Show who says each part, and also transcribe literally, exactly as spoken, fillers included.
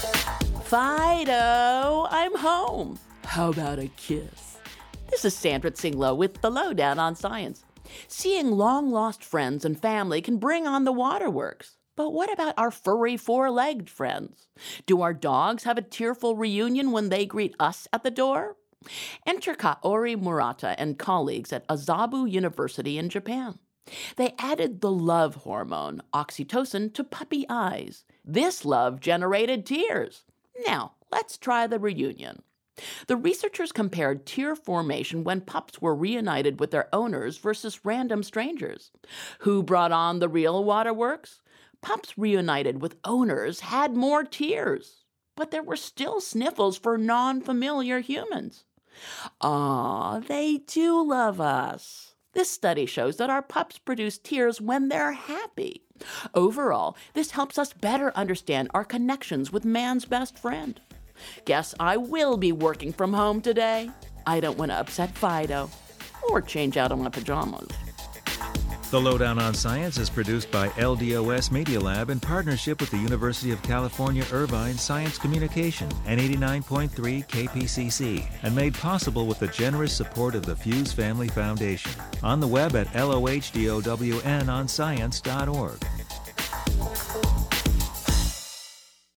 Speaker 1: Fido, I'm home. How about a kiss? This is Sandra Tsinglo with the Lowdown on Science. Seeing long-lost friends and family can bring on the waterworks. But what about our furry four-legged friends? Do our dogs have a tearful reunion when they greet us at the door? Enter Kaori Murata and colleagues at Azabu University in Japan. They added the love hormone, oxytocin, to puppy eyes. This love generated tears. Now, let's try the reunion. The researchers compared tear formation when pups were reunited with their owners versus random strangers. Who brought on the real waterworks? Pups reunited with owners had more tears, but there were still sniffles for non-familiar humans. Aw, they do love us. This study shows that our pups produce tears when they're happy. Overall, this helps us better understand our connections with man's best friend. Guess I will be working from home today. I don't want to upset Fido or change out of my pajamas.
Speaker 2: The Lowdown on Science is produced by L D O S Media Lab in partnership with the University of California, Irvine Science Communication and eighty-nine point three K P C C, and made possible with the generous support of the Fuse Family Foundation. On the web at L O H D O W N on science dot org.